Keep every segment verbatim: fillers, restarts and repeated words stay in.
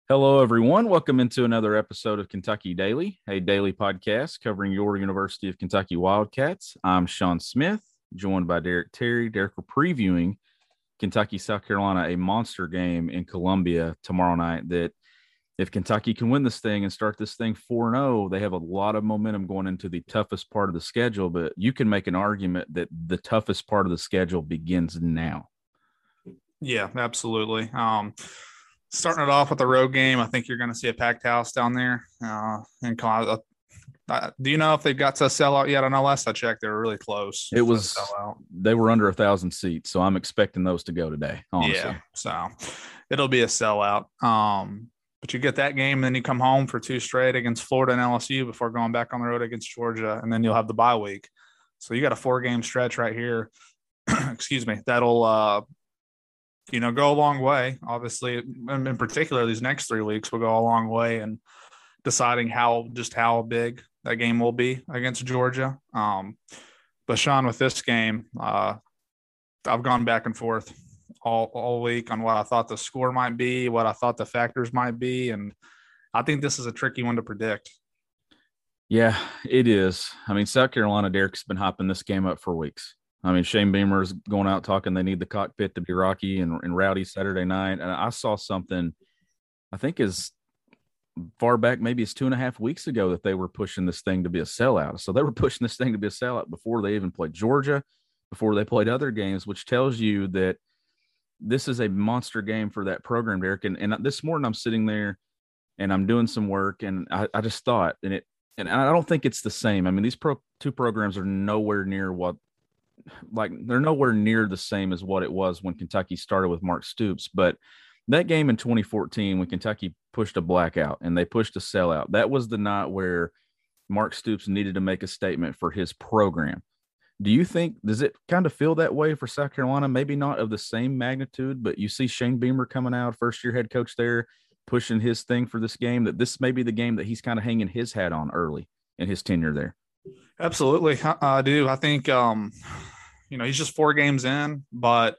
Hello, everyone. Welcome into another episode of Kentucky Daily, a daily podcast covering your University of Kentucky Wildcats. I'm Sean Smith, joined by Derek Terry. Derek, we're previewing Kentucky, South Carolina, a monster game in Columbia tomorrow night that if Kentucky can win this thing and start this thing four and oh, they have a lot of momentum going into the toughest part of the schedule, but you can make an argument that the toughest part of the schedule begins now. Yeah, absolutely. Um, starting it off with a road game, I think you're going to see a packed house down there. Uh, and uh, do you know if they've got to sell out yet? I know last I checked, they were really close. It was they were under a thousand seats, so I'm expecting those to go today. Honestly, yeah. So it'll be a sellout. Um, but you get that game, then you come home for two straight against Florida and L S U before going back on the road against Georgia, and then you'll have the bye week. So you got a four game stretch right here. Excuse me. That'll uh, you know, go a long way. Obviously, and in particular, these next three weeks will go a long way in deciding how just how big that game will be against Georgia. Um, but Sean, with this game, uh, I've gone back and forth all all week on what I thought the score might be, what I thought the factors might be, and I think this is a tricky one to predict. Yeah, it is. I mean, South Carolina, Derek's been hopping this game up for weeks. I mean, Shane Beamer's going out talking they need the cockpit to be rocky and, and rowdy Saturday night. And I saw something, I think as far back, maybe it's two and a half weeks ago, that they were pushing this thing to be a sellout. So they were pushing this thing to be a sellout before they even played Georgia, before they played other games, which tells you that this is a monster game for that program, Derek. And, and this morning I'm sitting there and I'm doing some work, and I, I just thought, and it, and I don't think it's the same. I mean, these pro, two programs are nowhere near what, like they're nowhere near the same as what it was when Kentucky started with Mark Stoops. But that game in twenty fourteen, when Kentucky pushed a blackout and they pushed a sellout, that was the night where Mark Stoops needed to make a statement for his program. Do you think, does it kind of feel that way for South Carolina? Maybe not of the same magnitude, but you see Shane Beamer coming out, first year head coach there, pushing his thing for this game, that this may be the game that he's kind of hanging his hat on early in his tenure there. Absolutely. I, I do. I think, um, you know, he's just four games in, but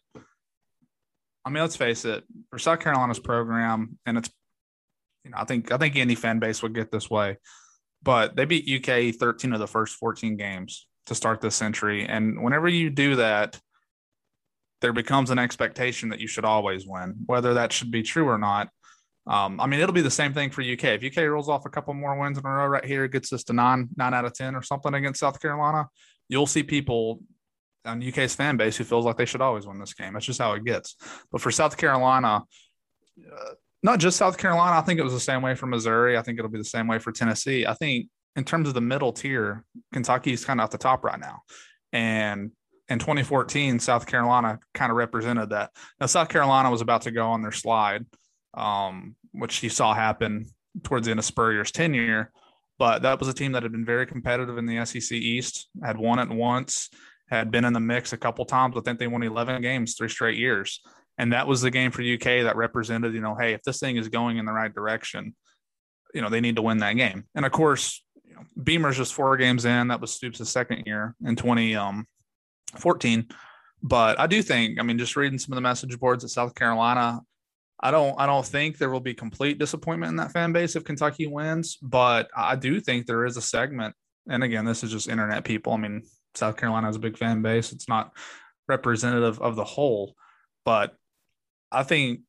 I mean, let's face it, for South Carolina's program, and it's, you know, I think, I think any fan base would get this way, but they beat U K thirteen of the first fourteen games to start this century. And whenever you do that, there becomes an expectation that you should always win, whether that should be true or not. Um, I mean, it'll be the same thing for U K. If U K rolls off a couple more wins in a row right here, gets us to nine, nine out of ten or something against South Carolina, you'll see people on U K's fan base who feels like they should always win this game. That's just how it gets. But for South Carolina, uh, not just South Carolina, I think it was the same way for Missouri. I think it'll be the same way for Tennessee. I think in terms of the middle tier, Kentucky's kind of at the top right now. And in twenty fourteen, South Carolina kind of represented that. Now, South Carolina was about to go on their slide, um, which you saw happen towards the end of Spurrier's tenure. But that was a team that had been very competitive in the S E C East, had won it once, had been in the mix a couple times. I think they won eleven games, three straight years. And that was the game for U K that represented, you know, hey, if this thing is going in the right direction, you know, they need to win that game. And of course, you know, Beamer's just four games in. That was Stoops' second year in twenty fourteen. But I do think, I mean, just reading some of the message boards at South Carolina, I don't, I don't think there will be complete disappointment in that fan base if Kentucky wins, but I do think there is a segment. And again, this is just internet people. I mean, South Carolina has a big fan base. It's not representative of the whole, but I think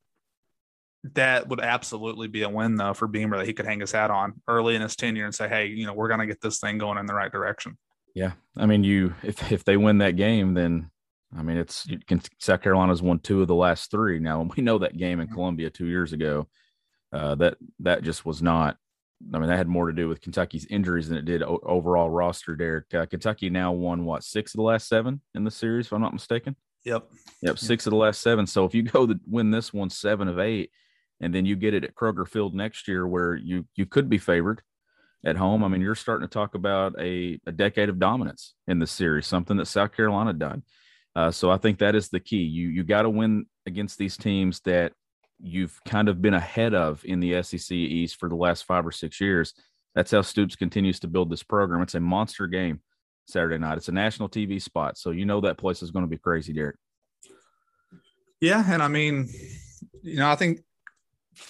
that would absolutely be a win though for Beamer, that he could hang his hat on early in his tenure and say, hey, you know, we're going to get this thing going in the right direction. Yeah. I mean, you, if, if they win that game, then I mean, it's you can, South Carolina's won two of the last three. Now, we know that game in Columbia two years ago, uh, that, that just was not, I mean, that had more to do with Kentucky's injuries than it did o- overall roster, Derek. Uh, Kentucky now won, what, six of the last seven in the series, if I'm not mistaken? Yep. Yep, six of the last seven. So if you go to win this one, seven of eight, and then you get it at Kroger Field next year where you you could be favored at home, I mean, you're starting to talk about a, a decade of dominance in the series, something that South Carolina done. Uh, so I think that is the key. You you got to win against these teams that you've kind of been ahead of in the S E C East for the last five or six years. That's how Stoops continues to build this program. It's a monster game Saturday night. It's a national T V spot, so you know that place is going to be crazy, Derek. Yeah, and I mean, you know, I think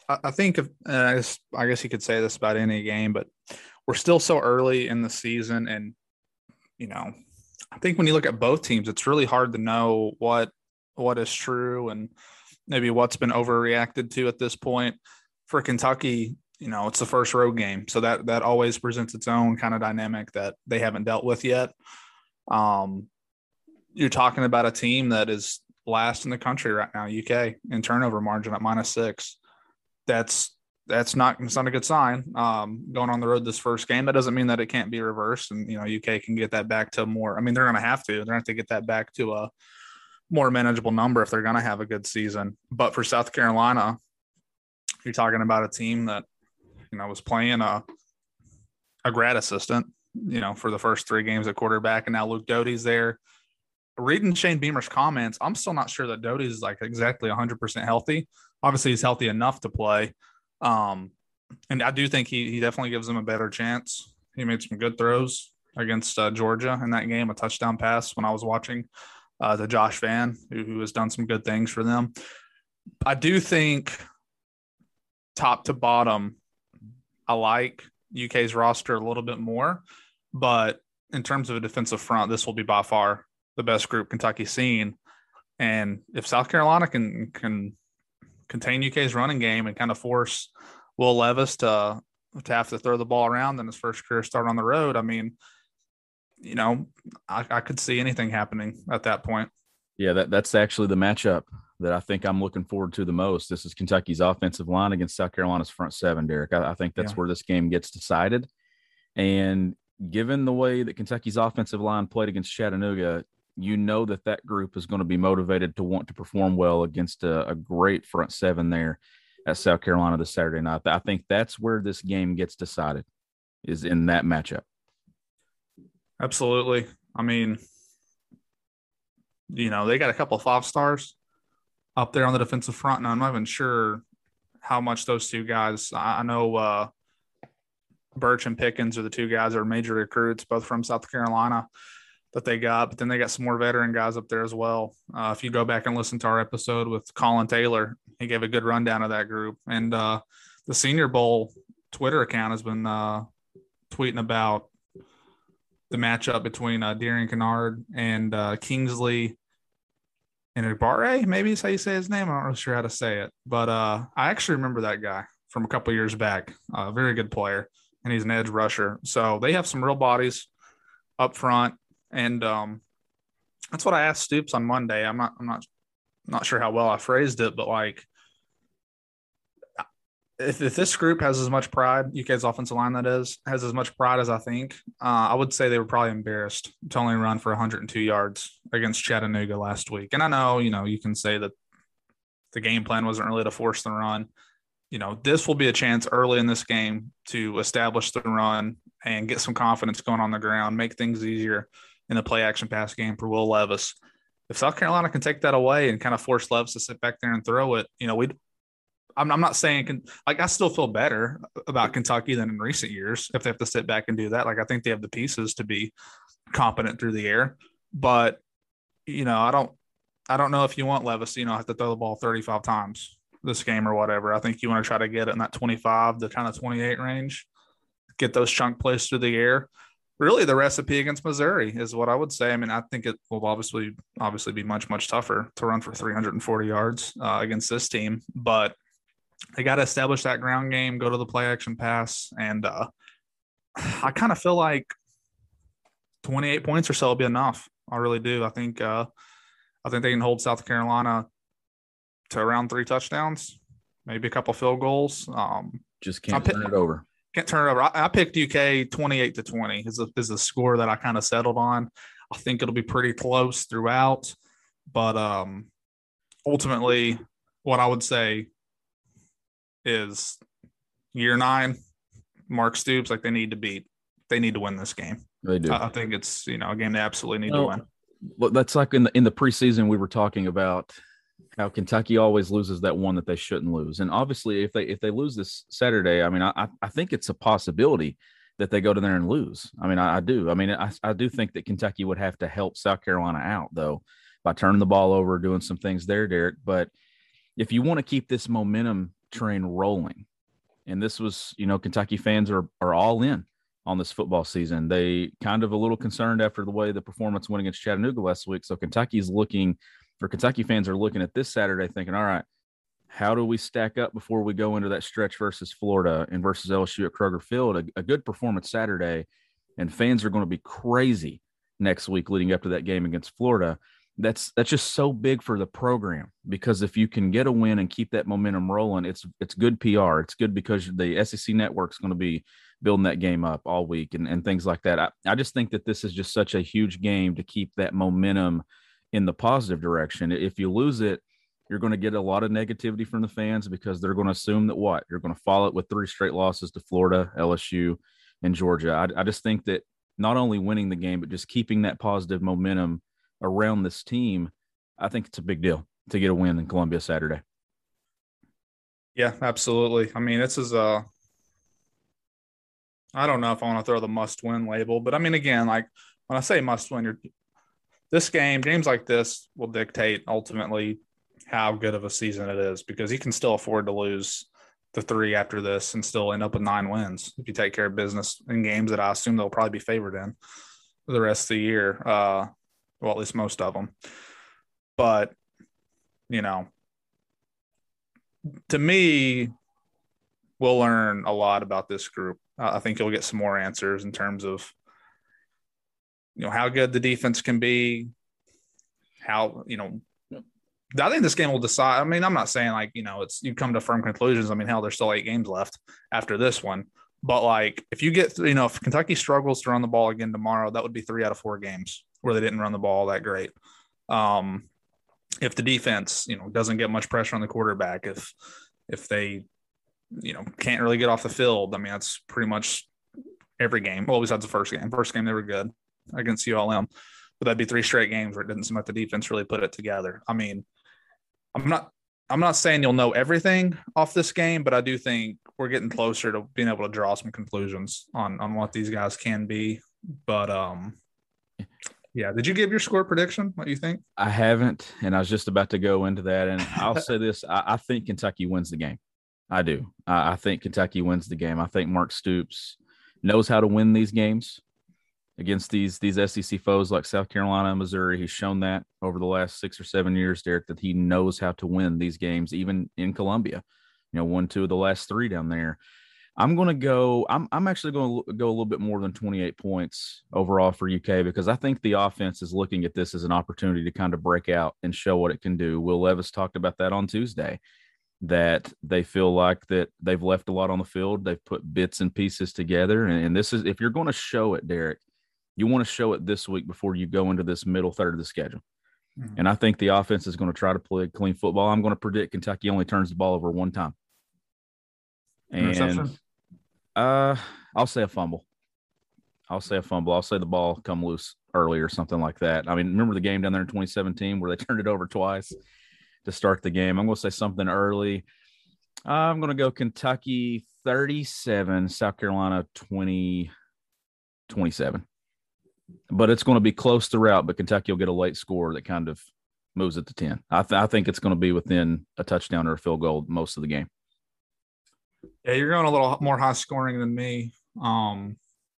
I, I think if, uh, I guess I guess you could say this about any game, but we're still so early in the season, and you know, I think when you look at both teams, it's really hard to know what what is true and maybe what's been overreacted to at this point. For Kentucky, you know, it's the first road game, so that that always presents its own kind of dynamic that they haven't dealt with yet. Um, you're talking about a team that is last in the country right now, U K, in turnover margin at minus six. That's that's not it's not a good sign. Um, going on the road this first game, that doesn't mean that it can't be reversed, and you know U K can get that back to more. I mean, they're going to have to. They're going to have to get that back to a more manageable number if they're going to have a good season. But for South Carolina, you're talking about a team that you know was playing a a grad assistant, you know, for the first three games at quarterback, and now Luke Doty's there. Reading Shane Beamer's comments, I'm still not sure that Doty is like exactly one hundred percent healthy. Obviously, he's healthy enough to play. Um, and I do think he, he definitely gives them a better chance. He made some good throws against uh, Georgia in that game, a touchdown pass when I was watching uh, to Josh Vann, who, who has done some good things for them. I do think top to bottom, I like U K's roster a little bit more, but in terms of a defensive front, this will be by far the best group Kentucky's seen. And if South Carolina can can contain U K's running game and kind of force Will Levis to to have to throw the ball around in his first career start on the road, I mean, you know, I, I could see anything happening at that point. Yeah, that, that's actually the matchup that I think I'm looking forward to the most. This is Kentucky's offensive line against South Carolina's front seven, Derek. I, I think that's yeah. where this game gets decided. And given the way that Kentucky's offensive line played against Chattanooga, you know that that group is going to be motivated to want to perform well against a, a great front seven there at South Carolina this Saturday night. I think that's where this game gets decided, is in that matchup. Absolutely. I mean, you know, they got a couple of five stars up there on the defensive front, and I'm not even sure how much those two guys – I know uh, Birch and Pickens are the two guys that are major recruits, both from South Carolina, that they got, but then they got some more veteran guys up there as well. Uh, if you go back and listen to our episode with Colin Taylor, he gave a good rundown of that group. And uh, the Senior Bowl Twitter account has been uh, tweeting about the matchup between uh, Darian Kennard and uh, Kingsley and Ibarre, maybe is how you say his name. I'm not really sure how to say it, but uh, I actually remember that guy from a couple years back. A uh, very good player, and he's an edge rusher. So they have some real bodies up front. And um, that's what I asked Stoops on Monday. I'm not, I'm not, not sure how well I phrased it, but like, if, if this group has as much pride, U K's offensive line that is, has as much pride as I think, uh, I would say they were probably embarrassed to only run for one hundred two yards against Chattanooga last week. And I know, you know, you can say that the game plan wasn't really to force the run. You know, this will be a chance early in this game to establish the run and get some confidence going on the ground, make things easier in the play action pass game for Will Levis. If South Carolina can take that away and kind of force Levis to sit back there and throw it, you know, we I'm, I'm not saying like I still feel better about Kentucky than in recent years if they have to sit back and do that. Like I think they have the pieces to be competent through the air, but you know, I don't I don't know if you want Levis, you know, have to throw the ball thirty-five times this game or whatever. I think you want to try to get it in that twenty-five to kind of twenty-eight range, get those chunk plays through the air. Really, the recipe against Missouri is what I would say. I mean, I think it will obviously obviously be much, much tougher to run for three hundred forty yards uh, against this team. But they got to establish that ground game, go to the play action pass. And uh, I kind of feel like twenty-eight points or so will be enough. I really do. I think uh, I think they can hold South Carolina to around three touchdowns, maybe a couple field goals. Um, Just can't turn it over. Can't turn it over. I, I picked U K twenty-eight to twenty is a, is a score that I kind of settled on. I think it'll be pretty close throughout, but um, ultimately what I would say is year nine, Mark Stoops, like they need to beat, they need to win this game. They do. I, I think it's, you know, a game they absolutely need well, to win. Well, that's like in the, in the preseason, we were talking about how Kentucky always loses that one that they shouldn't lose. And obviously if they, if they lose this Saturday, I mean, I, I think it's a possibility that they go to there and lose. I mean, I, I do. I mean, I, I do think that Kentucky would have to help South Carolina out though, by turning the ball over, doing some things there, Derek. But if you want to keep this momentum train rolling. And this was, you know, Kentucky fans are are all in on this football season. They kind of a little concerned after the way the performance went against Chattanooga last week. So Kentucky's looking, or Kentucky fans are looking at this Saturday thinking, all right, how do we stack up before we go into that stretch versus Florida and versus L S U at Kroger Field? A, a good performance Saturday, and fans are going to be crazy next week leading up to that game against Florida. That's that's just so big for the program, because if you can get a win and keep that momentum rolling, it's it's good P R. It's good because the S E C network's going to be building that game up all week and, and things like that. I, I just think that this is just such a huge game to keep that momentum in the positive direction. If you lose it, you're going to get a lot of negativity from the fans, because they're going to assume that what? You're going to follow it with three straight losses to Florida, L S U, and Georgia. I, I just think that not only winning the game, but just keeping that positive momentum around this team, I think it's a big deal to get a win in Columbia Saturday. Yeah, absolutely. I mean, this is a – I don't know if I want to throw the must-win label, but I mean, again, like when I say must-win, you're, this game, games like this will dictate ultimately how good of a season it is, because you can still afford to lose the three after this and still end up with nine wins if you take care of business in games that I assume they'll probably be favored in for the rest of the year. Uh, well, at least most of them. But, you know, to me, we'll learn a lot about this group. Uh, I think you'll get some more answers in terms of, you know, how good the defense can be, how, you know, I think this game will decide. I mean, I'm not saying like, you know, it's you come to firm conclusions. I mean, hell, there's still eight games left after this one. But like, if you get, you know, if Kentucky struggles to run the ball again tomorrow, that would be three out of four games where they didn't run the ball that great. Um, if the defense, you know, doesn't get much pressure on the quarterback, if if they, you know, can't really get off the field, I mean, that's pretty much every game. Well, besides the first game. First game, they were good against U L M. But that'd be three straight games where it didn't seem like the defense really put it together. I mean, I'm not I'm not saying you'll know everything off this game, but I do think we're getting closer to being able to draw some conclusions on, on what these guys can be. But, um, yeah, did you give your score prediction? What do you think? I haven't, and I was just about to go into that. And I'll say this. I, I think Kentucky wins the game. I do. I, I think Kentucky wins the game. I think Mark Stoops knows how to win these games against these these S E C foes like South Carolina and Missouri. He's shown that over the last six or seven years, Derek, that he knows how to win these games, even in Columbia. You know, won two of the last three down there. I'm going to go – I'm I'm actually going to go a little bit more than twenty-eight points overall for U K, because I think the offense is looking at this as an opportunity to kind of break out and show what it can do. Will Levis talked about that on Tuesday, that they feel like that they've left a lot on the field. They've put bits and pieces together. And, and this is – if you're going to show it, Derek, you want to show it this week before you go into this middle third of the schedule. Mm-hmm. And I think the offense is going to try to play clean football. I'm going to predict Kentucky only turns the ball over one time. And uh, I'll say a fumble. I'll say a fumble. I'll say the ball come loose early or something like that. I mean, remember the game down there in twenty seventeen where they turned it over twice to start the game? I'm going to say something early. I'm going to go Kentucky thirty-seven, South Carolina twenty, twenty-seven. But it's going to be close throughout, but Kentucky will get a late score that kind of moves it to ten. I, th- I think it's going to be within a touchdown or a field goal most of the game. Yeah, you're going a little more high scoring than me. Um,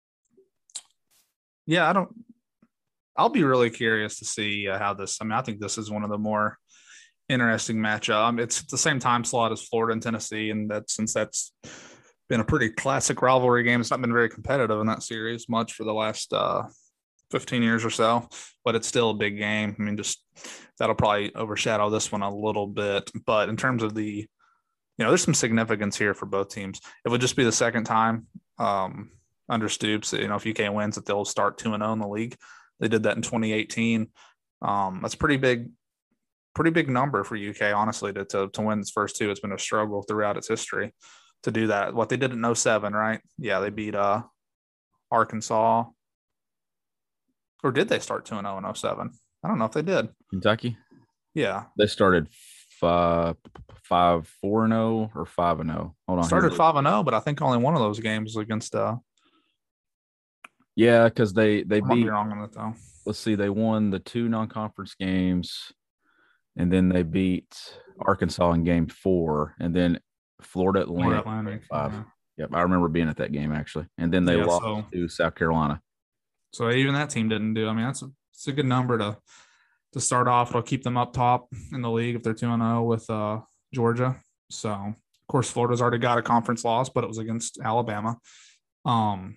yeah, I don't – I'll be really curious to see uh, how this – I mean, I think this is one of the more interesting matchup. Um, it's the same time slot as Florida and Tennessee, and that since that's been a pretty classic rivalry game, it's not been very competitive in that series much for the last uh, fifteen years or so, but it's still a big game. I mean, just that'll probably overshadow this one a little bit. But in terms of the – you know, there's some significance here for both teams. It would just be the second time um, under Stoops, you know, if U K wins, that they'll start two and oh in the league. They did that in twenty eighteen. Um, that's pretty big, pretty big number for U K, honestly, to, to to win its first two. It's been a struggle throughout its history to do that. What they did in oh seven, right? Yeah, they beat uh, Arkansas. Or did they start two and oh in oh seven? I don't know if they did. Kentucky? Yeah. They started five, five, four and oh or five and oh. Hold on. Started five and oh, but I think only one of those games was against. Uh, yeah, because they they I might beat. be wrong on that though. Let's see, they won the two non-conference games, and then they beat Arkansas in game four, and then Florida Florida Atlantic. Atlantic. Five. Yeah. Yep, I remember being at that game actually, and then they Yeah, lost so to South Carolina. so even that team didn't do. I mean, that's a, it's a good number to to start off. It'll keep them up top in the league if they're two and zero with uh, Georgia. So of course, Florida's already got a conference loss, but it was against Alabama. Um,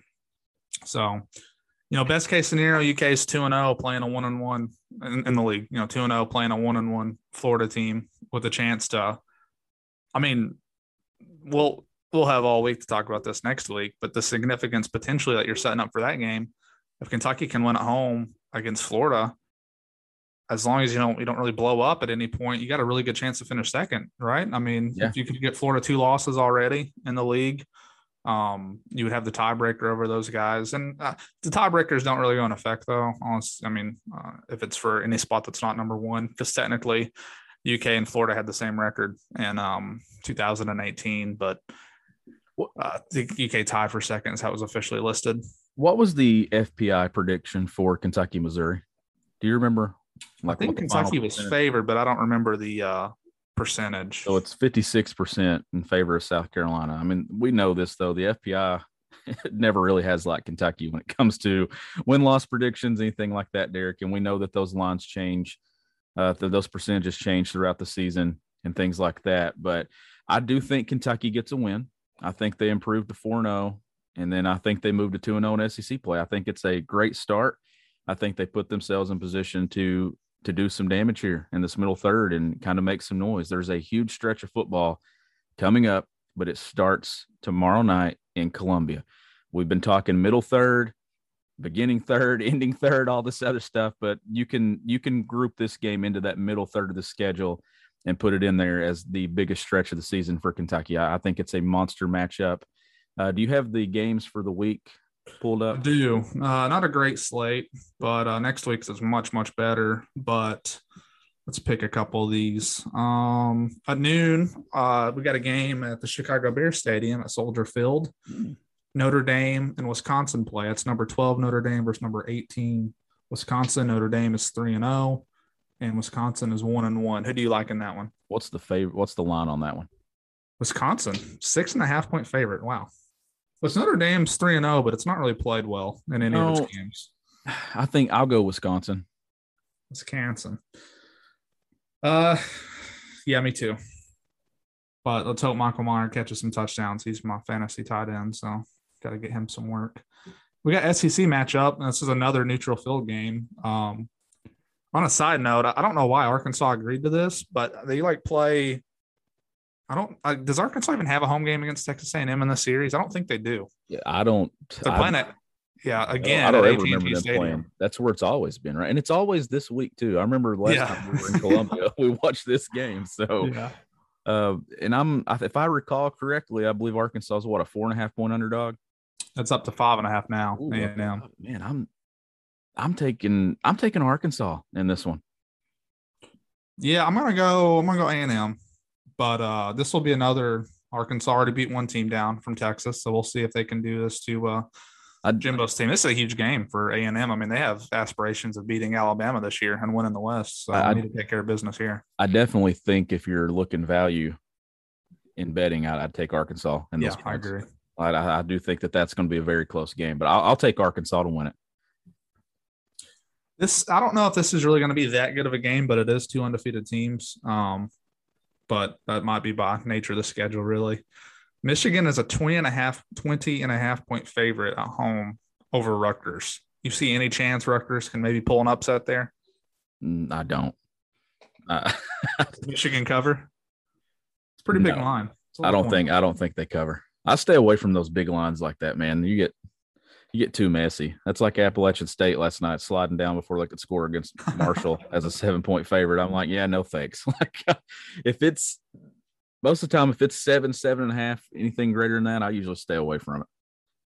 so you know, best case scenario, U K is two and zero playing a one and one in the league. You know, two and zero playing a one and one Florida team with a chance to. I mean, we'll we'll have all week to talk about this next week, but the significance potentially that you're setting up for that game, if Kentucky can win at home against Florida, as long as you don't you don't really blow up at any point, you got a really good chance to finish second, right? I mean, Yeah. if you could get Florida two losses already in the league, um, you would have the tiebreaker over those guys. And uh, the tiebreakers don't really go in effect, though. Honestly, I mean, uh, if it's for any spot that's not number one, because technically U K and Florida had the same record in um, two thousand eighteen, but uh, the U K tied for second is how it was officially listed. What was the F P I prediction for Kentucky, Missouri? Do you remember? Like, I think Kentucky was favored, but I don't remember the uh, percentage. So it's fifty-six percent in favor of South Carolina. I mean, we know this, though. The F P I never really has like Kentucky when it comes to win-loss predictions, anything like that, Derek. And we know that those lines change, uh, that those percentages change throughout the season and things like that. But I do think Kentucky gets a win. I think they improved to four and oh, and then I think they moved to two and oh in S E C play. I think it's a great start. I think they put themselves in position to to do some damage here in this middle third and kind of make some noise. There's a huge stretch of football coming up, but it starts tomorrow night in Columbia. We've been talking middle third, beginning third, ending third, all this other stuff, but you can you can group this game into that middle third of the schedule and put it in there as the biggest stretch of the season for Kentucky. I, I think it's a monster matchup. Uh, do you have the games for the week pulled up? I do. Uh, not a great slate, but uh, next week's is much, much better. But let's pick a couple of these. Um, at noon, uh, we got a game at the Chicago Bears Stadium at Soldier Field. Mm. Notre Dame and Wisconsin play. It's number twelve Notre Dame versus number eighteen Wisconsin. Notre Dame is three and zero, and Wisconsin is one and one. Who do you like in that one? What's the favorite? What's the line on that one? Wisconsin, six and a half point favorite. Wow. Well, Notre Dame's three and zero, but it's not really played well in any no, of its games. I think I'll go Wisconsin. Wisconsin. Uh, yeah, me too. But let's hope Michael Meyer catches some touchdowns. He's my fantasy tight end, so got to get him some work. We got S E C matchup, and this is another neutral field game. Um, on a side note, I don't know why Arkansas agreed to this, but they like play. I don't. Uh, does Arkansas even have a home game against Texas A and M in the series? I don't think they do. Yeah, I don't. They're playing it. Yeah, again. I don't, I don't ever remember them Stadium. Playing. That's where it's always been, right? And it's always this week too. I remember last yeah. time we were in Columbia, we watched this game. So, yeah. Uh, and I'm, if I recall correctly, I believe Arkansas is what, a four and a half point underdog. That's up to five and a half now. Ooh, man, man, I'm, I'm taking, I'm taking Arkansas in this one. Yeah, I'm gonna go. I'm gonna go A and M. But uh, this will be another Arkansas already beat one team down from Texas. So we'll see if they can do this to uh, Jimbo's team. This is a huge game for A and M. I mean, they have aspirations of beating Alabama this year and winning the West. So I, I need to take care of business here. I definitely think if you're looking value in betting, I'd, I'd take Arkansas. In yeah, those I agree. I, I do think that that's going to be a very close game, but I'll, I'll take Arkansas to win it. This I don't know if this is really going to be that good of a game, but it is two undefeated teams. Um, but that might be by nature of the schedule, really. Michigan is a twenty and a half, twenty and a half point favorite at home over Rutgers. You see any chance Rutgers can maybe pull an upset there? I don't. Uh, Michigan cover? It's a pretty big no, line. I don't think I don't think they cover. I stay away from those big lines like that, man. You get you get too messy. That's like Appalachian State last night, sliding down before they could score against Marshall as a seven point favorite. I'm like, yeah, no thanks. Like, if it's most of the time, if it's seven, seven and a half, anything greater than that, I usually stay away from it.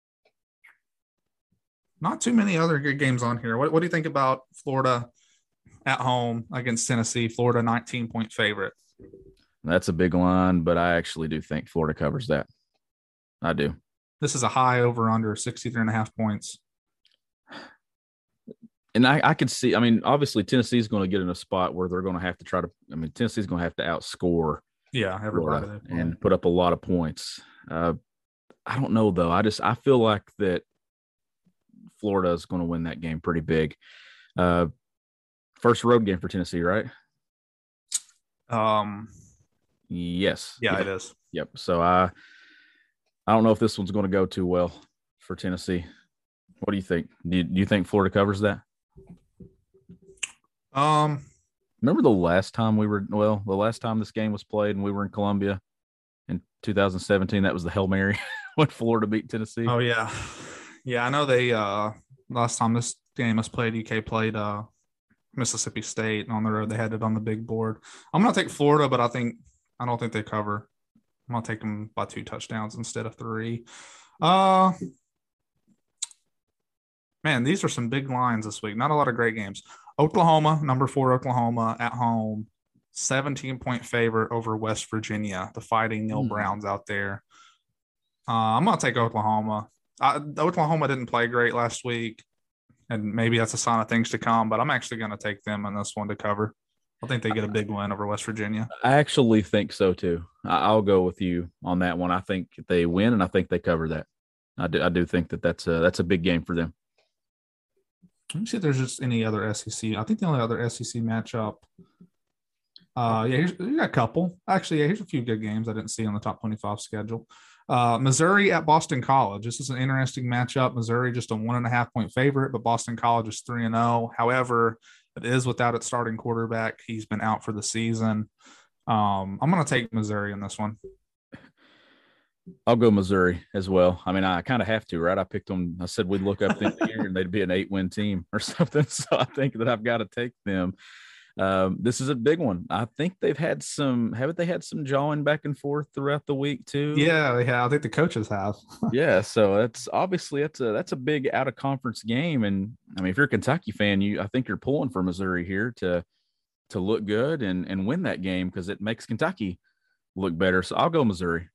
Not too many other good games on here. What, what do you think about Florida at home against Tennessee? Florida nineteen point favorite. That's a big line, but I actually do think Florida covers that. I do. This is a high over under sixty-three and a half points. And I, I could see, I mean, obviously Tennessee's going to get in a spot where they're going to have to try to, I mean, Tennessee's going to have to outscore Yeah, everybody. Florida, and put up a lot of points. Uh, I don't know though. I just I feel like that Florida is going to win that game pretty big. Uh, first road game for Tennessee, right? Um, yes. yeah, yep. it is. Yep. So I I don't know if this one's going to go too well for Tennessee. What do you think? Do you, do you think Florida covers that? Um, remember the last time we were well, the last time this game was played and we were in Columbia in two thousand seventeen. That was the Hail Mary when Florida beat Tennessee. Oh yeah, yeah. I know they uh last time this game was played, U K played uh Mississippi State on the road. They had it on the big board. I'm gonna take Florida, but I think I don't think they cover. I'm gonna take them by two touchdowns instead of three. Uh man, these are some big lines this week. Not a lot of great games. Oklahoma, number four, Oklahoma at home, seventeen point favorite over West Virginia, the Fighting Neil Hmm. Browns out there. Uh, I'm gonna take Oklahoma. Uh, Oklahoma didn't play great last week, and maybe that's a sign of things to come. But I'm actually gonna take them in this one to cover. I think they get a big win over West Virginia. I actually think so too. I- I'll go with you on that one. I think they win, and I think they cover that. I do. I do think that that's a that's a big game for them. Let me see if there's just any other S E C. I think the only other S E C matchup. Uh, yeah, here's, you got a couple. Actually, yeah, here's a few good games I didn't see on the top twenty-five schedule. Uh, Missouri at Boston College. This is an interesting matchup. Missouri just a one and a half point favorite, but Boston College is three and zero. However, it is without its starting quarterback. He's been out for the season. Um, I'm going to take Missouri in this one. I'll go Missouri as well. I mean, I kind of have to, right? I picked them. I said we'd look up the year and they'd be an eight-win team or something. So I think that I've got to take them. Um, this is a big one. I think they've had some. Haven't they had some jawing back and forth throughout the week too? Yeah, yeah. I think the coaches have. Yeah. So that's obviously that's a that's a big out of conference game. And I mean, if you're a Kentucky fan, you I think you're pulling for Missouri here to to look good and and win that game because it makes Kentucky look better. So I'll go Missouri.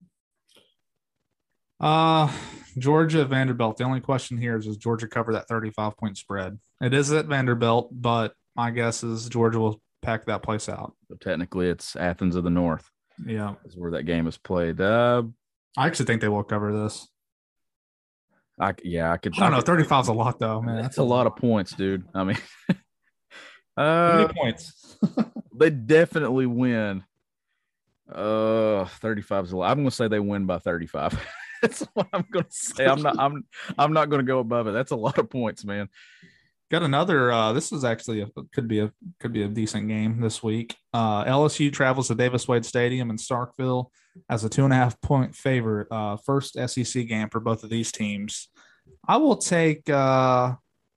Uh, Georgia, Vanderbilt. The only question here is, does Georgia cover that thirty-five point spread? It is at Vanderbilt, but my guess is Georgia will pack that place out. So technically, it's Athens of the North. Yeah, Is where that game is played. Uh, I actually think they will cover this. I yeah, I could. I don't know. could- thirty-five is a lot, though, man. That's a lot of points, dude. I mean, How uh, many points? they definitely win. Uh, thirty-five is a lot. I'm going to say they win by thirty-five. That's what I'm going to say. I'm not. I'm. I'm not going to go above it. That's a lot of points, man. Got another. Uh, this is actually a, could be a could be a decent game this week. Uh, L S U travels to Davis Wade Stadium in Starkville as a two and a half point favorite. Uh, first S E C game for both of these teams. I will take. Uh,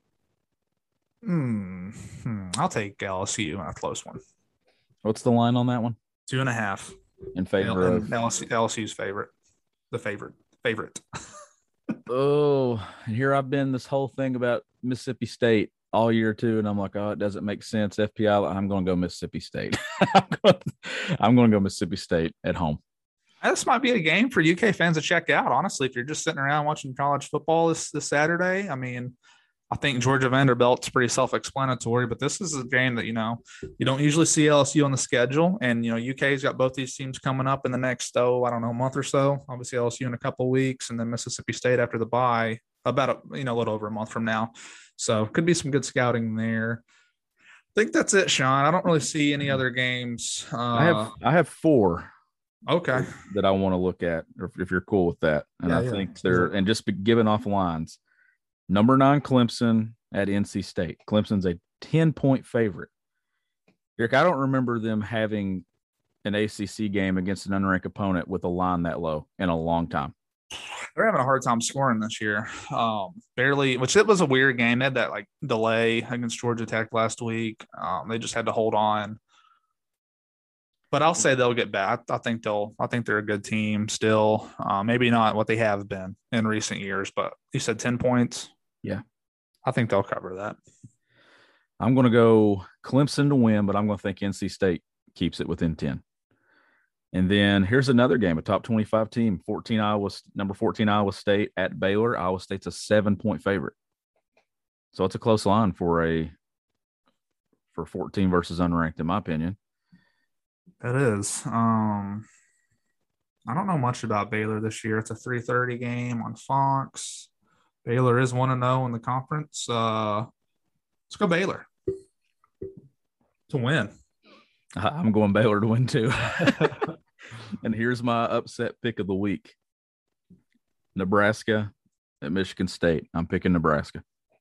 hmm, hmm, I'll take L S U in a close one. What's the line on that one? Two and a half. In favor L- of L S U, L S U's favorite. The favorite. Favorite. oh, and here I've been this whole thing about Mississippi State all year too, and I'm like, oh, it doesn't make sense. F P I, I'm going to go Mississippi State. I'm going I'm going to go Mississippi State at home. This might be a game for U K fans to check out. Honestly, if you're just sitting around watching college football this this Saturday, I mean, I think Georgia Vanderbilt's pretty self-explanatory, but this is a game that, you know, you don't usually see L S U on the schedule. And, you know, U K's got both these teams coming up in the next, oh, I don't know, month or so. Obviously, L S U in a couple of weeks, and then Mississippi State after the bye, about, a, you know, a little over a month from now. So could be some good scouting there. I think that's it, Sean. I don't really see any other games. Uh, I have I have four okay. that I want to look at, if, if you're cool with that. And Yeah, I yeah. think they're and just be giving off lines. Number nine, Clemson at N C State. Clemson's a ten-point favorite. Eric, I don't remember them having an A C C game against an unranked opponent with a line that low in a long time. They're having a hard time scoring this year. Um, barely, which it was a weird game. They had that like delay against Georgia Tech last week. Um, they just had to hold on. But I'll say they'll get back. I think they'll. I think they're a good team still. Uh, maybe not what they have been in recent years, but you said ten points. Yeah, I think they'll cover that. I'm going to go Clemson to win, but I'm going to think N C State keeps it within ten. And then here's another game, a top twenty-five team, fourteen Iowa, number fourteen Iowa State at Baylor. Iowa State's a seven-point favorite, so it's a close line for a for fourteen versus unranked, in my opinion. That is. Um, I don't know much about Baylor this year. It's a three thirty game on Fox. Baylor is one and zero in the conference. Uh, let's go Baylor to win. I'm going Baylor to win too. And here's my upset pick of the week: Nebraska at Michigan State. I'm picking Nebraska.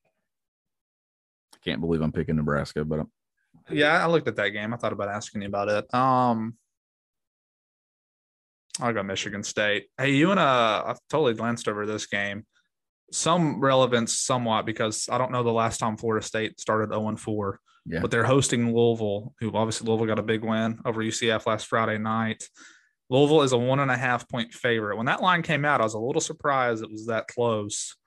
I can't believe I'm picking Nebraska, but I'm, yeah, I looked at that game. I thought about asking you about it. Um, I'll go Michigan State. Hey, you and uh, I've totally glanced over this game. Some relevance, somewhat, because I don't know the last time Florida State started zero and four, yeah. but they're hosting Louisville, who obviously Louisville got a big win over U C F last Friday night. Louisville is a one and a half point favorite. When that line came out, I was a little surprised it was that close.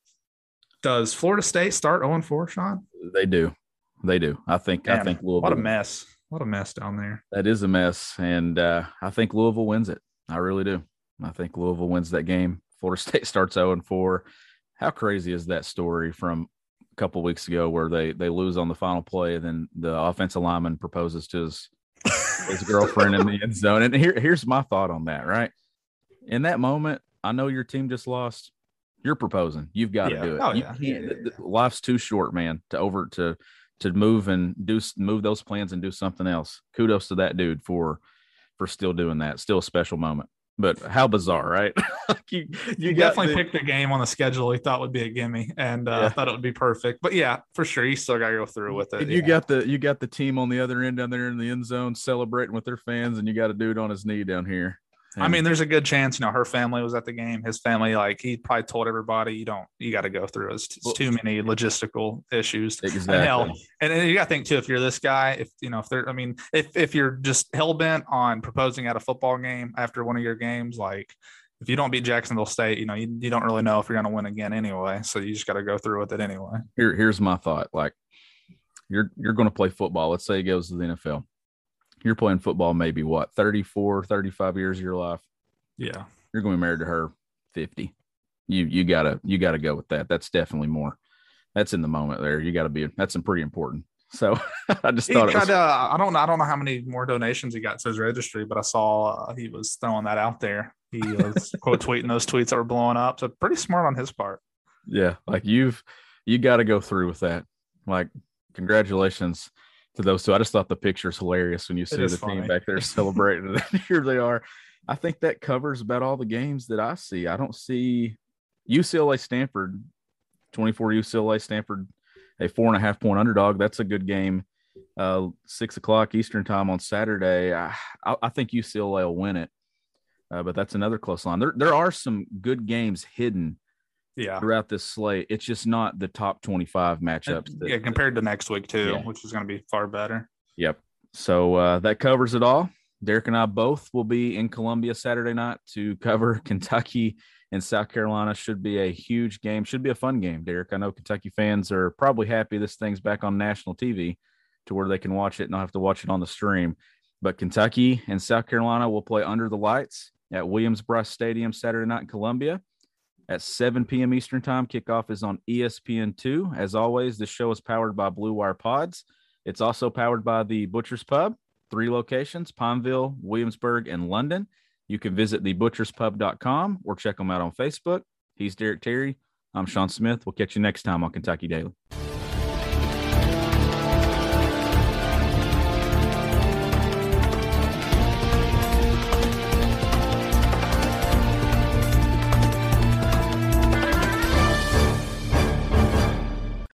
Does Florida State start zero and four, Sean? They do. They do. I think. Man, I think Louisville. What a mess. What a mess down there. That is a mess, and uh, I think Louisville wins it. I really do. I think Louisville wins that game. Florida State starts zero and four. How crazy is that story from a couple weeks ago where they they lose on the final play and then the offensive lineman proposes to his his girlfriend in the end zone? And here, here's my thought on that, right? In that moment, I know your team just lost. You're proposing. You've got Yeah. to do it. Oh, You yeah. can't- Yeah, yeah, yeah. Life's too short, man, to over to to move and do move those plans and do something else. Kudos to that dude for for still doing that. Still a special moment. But how bizarre, right? you, You, got definitely the- picked a game on the schedule he thought would be a gimme, and uh, Yeah. thought it would be perfect. But yeah, for sure, you still got to go through with it. And you yeah. got the you got the team on the other end down there in the end zone celebrating with their fans, and you got a dude on his knee down here. I And mean, there's a good chance, you know, her family was at the game. His family, like, he probably told everybody, you don't, you got to go through. It's, it's too many logistical issues. exactly. And hell, and, and you got to think too, if you're this guy, if you know, if they're, I mean, if if you're just hell bent on proposing at a football game after one of your games, like if you don't beat Jacksonville State, you know, you, you don't really know if you're going to win again anyway. So you just got to go through with it anyway. Here, here's my thought. Like, you're you're going to play football. Let's say it goes to the N F L. You're playing football maybe what, thirty-four, thirty-five years of your life. Yeah. You're going to be married to her fifty. You you gotta you gotta go with that. That's definitely more. That's in the moment there. You got to be. That's some pretty important. So I just He thought it tried was. to, I don't I don't know how many more donations he got to his registry, but I saw uh, he was throwing that out there. He was quote tweeting those tweets that were blowing up. So pretty smart on his part. Yeah, like you've you got to go through with that. Like, congratulations to those two. I just thought the picture's hilarious when you see the is team funny. back there celebrating. And then here they are. I think that covers about all the games that I see. I don't see U C L A Stanford, twenty-four U C L A Stanford, a four and a half point underdog. That's a good game. Uh, six o'clock Eastern time on Saturday. I, I, I think U C L A will win it, uh, but that's another close line. There, there are some good games hidden Yeah. throughout this slate. It's just not the top twenty-five matchups. That, Yeah, compared to next week too, Yeah. which is going to be far better. Yep. So uh, that covers it all. Derek and I both will be in Columbia Saturday night to cover Kentucky and South Carolina. Should be a huge game. Should be a fun game, Derek. I know Kentucky fans are probably happy this thing's back on national T V to where they can watch it and not have to watch it on the stream. But Kentucky and South Carolina will play under the lights at Williams-Brice Stadium Saturday night in Columbia at seven p.m. Eastern time. Kickoff is on E S P N two. As always, this show is powered by Blue Wire Pods. It's also powered by the Butcher's Pub, three locations, Pineville, Williamsburg, and London. You can visit the butchers pub dot com or check them out on Facebook. He's Derek Terry. I'm Sean Smith. We'll catch you next time on Kentucky Daily.